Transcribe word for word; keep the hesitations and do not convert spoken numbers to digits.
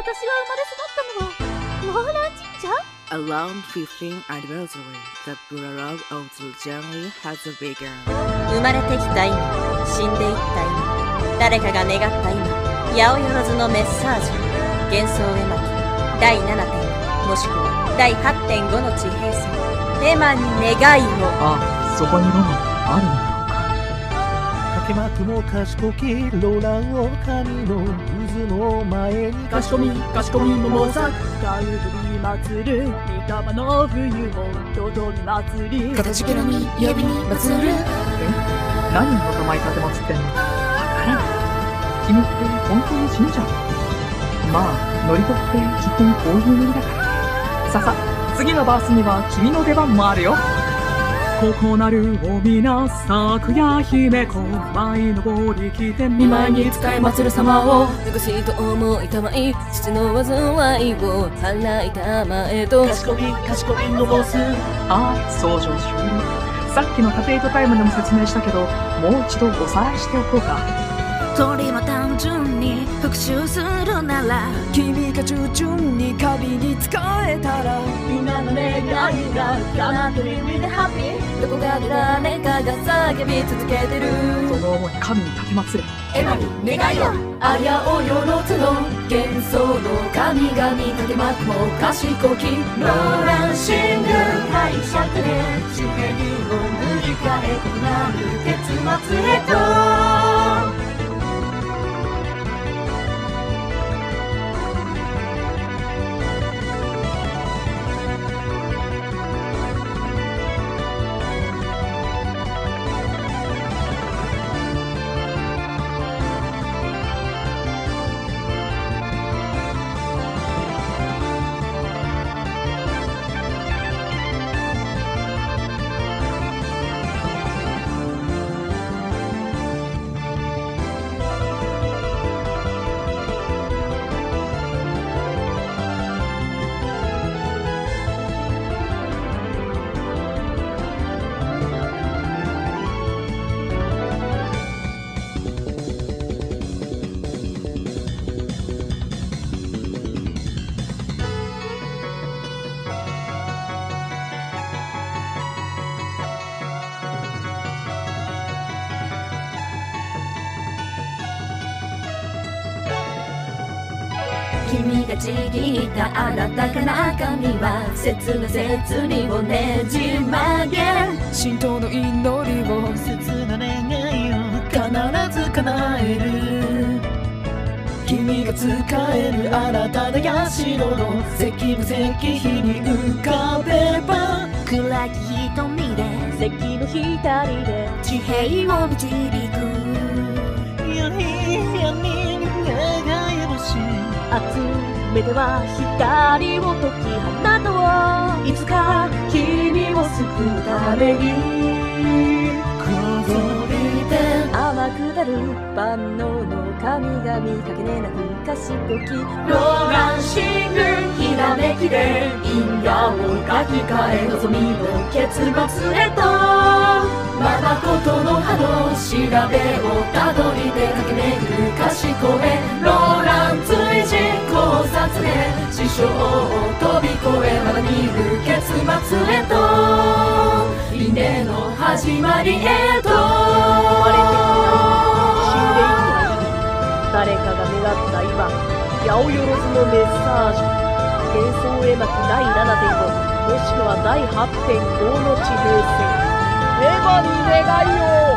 私が生まれ育ったのはモーラン神社。 Around fifteenth anniversary, the prologue of the journey has begun. 生まれてきた今、死んでいった今、誰かが願った今、八百万のメッサージ、幻想絵巻だいななてんごもしくはだいはちてんごの地平線、エマに願いを。 ああ、そこにロマンあるのだろうか。 かけまくも賢きローランを神の渦の前にかしこみかしこみ桃さかゆぶり祭る三河の冬もとどり祭り形けのみ呼びに祭る。 え、何をたまい立てまつってんの。わからない。君って本当に神社？まあノリとって基本こういうノリだから。ささ、次のバースには君の出番もあるよ。ここなるおみな昨夜姫子舞登り来て見舞いに使い祭る様を美しいと思いたまい父の災いを払いたまえと。 かしこみかしこみのボス。 ああ、相乗終了。さっきのカテイトタイムでも説明したけど、もう一度おさらいしておこうか。 鳥も単純に復讐するなら君が従順に神に仕えたらみんなの願いが叶ってるみでハッピー。 どこかで誰かが叫び続けてる。 その思い神に立てまつれ。 エマに願いを。 ありゃおよのつの幻想の神々かけまくも賢きローランシング解釈で主権を塗り替え異なる結末へと。 君がちぎった新たかな髪は切な切にをねじ曲げ神道の祈りを切な願いを必ず叶える。 君が使える新たな社の石部石碑に浮かべば暗き瞳で石の光で地平を導く。 闇闇に願い星集めては光を解き放とう。いつか君を救うためにこぞりで天下る万能の神々かけねなく賢きローランシングひらめきで因果を書き換え望みの結末へと。ままことの葉の調べをたどりで駆け巡る賢めローラン追事考察で師匠を飛び越えまだ見る結末へと。稲の始まりへと。 生まれてきた死んでいった意味、誰かが願った今、八百万のメッサージ、幻想絵巻だいななてんごもしくはだいはちてんごの地平線、エヴァに願いを。